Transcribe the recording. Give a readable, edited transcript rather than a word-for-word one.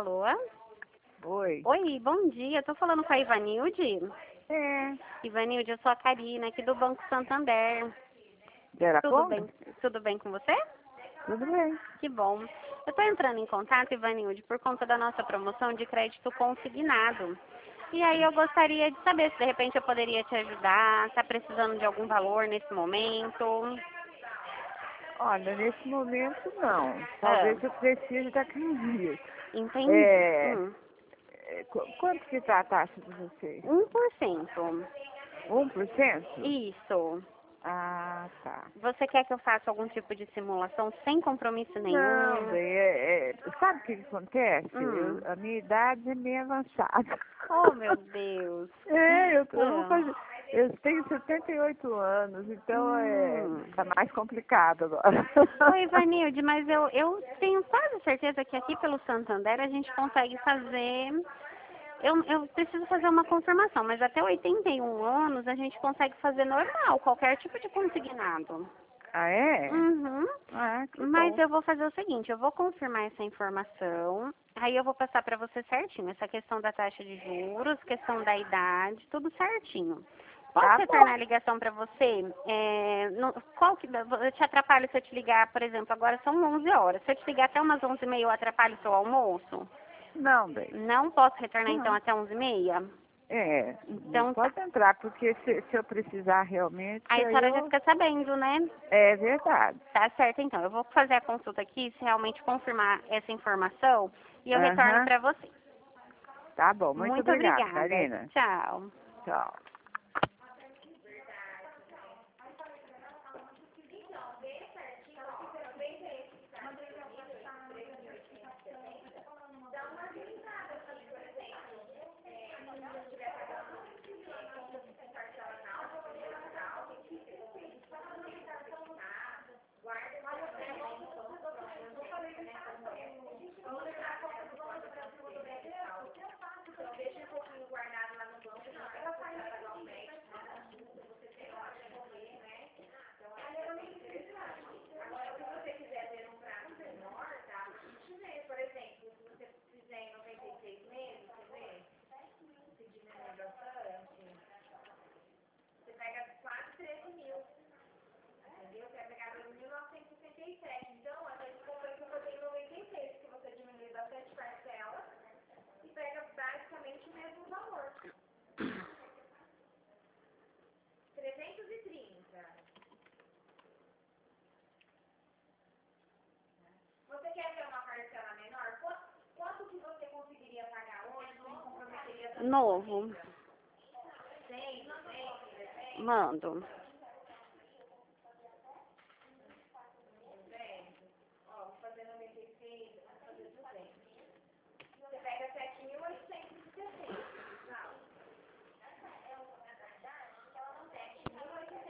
Alô? Oi. Oi, bom dia. Tô falando com a Ivanilde. É. Ivanilde, eu sou a Karina, aqui do Banco Santander. De Araponga? Tudo bem com você? Tudo bem. Que bom. Eu tô entrando em contato, Ivanilde, por conta da nossa promoção de crédito consignado. E aí eu gostaria de saber se de repente eu poderia te ajudar, tá precisando de algum valor nesse momento. Olha, nesse momento não. Ah, Talvez eu precise daqui uns dias. entendi. É, quanto que está a taxa de vocês? 1%. 1%? Isso. Ah, tá. Você quer que eu faça algum tipo de simulação sem compromisso Não, nenhum? bem, sabe o que acontece? Hum. A minha idade é meio avançada. Oh, meu Deus. Eu vou fazer. Eu tenho 78 anos, então Hum. tá mais complicado agora. Oi, Ivanilde, mas eu tenho quase certeza que aqui pelo Santander a gente consegue fazer. Eu preciso fazer uma confirmação, mas até 81 anos a gente consegue fazer normal, qualquer tipo de consignado. Ah, é? Uhum. Ah, que Mas bom. eu vou fazer o seguinte, eu vou confirmar essa informação, aí eu vou passar para você certinho, essa questão da taxa de juros, questão da idade, tudo certinho. Posso Tá retornar bom. a ligação para você? Eu te atrapalho se eu te ligar, por exemplo, agora são 11 horas. Se eu te ligar até umas 11h30, eu atrapalho o seu almoço? Não, bem. Não posso retornar então Não. até 11h30? É, Então tá. pode entrar, porque se eu precisar realmente, Aí a aí senhora já eu... fica sabendo, né? É verdade. Tá certo, então. Eu vou fazer a consulta aqui, se realmente confirmar essa informação, e eu retorno Aham. para você. Tá bom. Muito Muito obrigado, obrigada. Karina. Tchau. Tchau. Novo. Mando.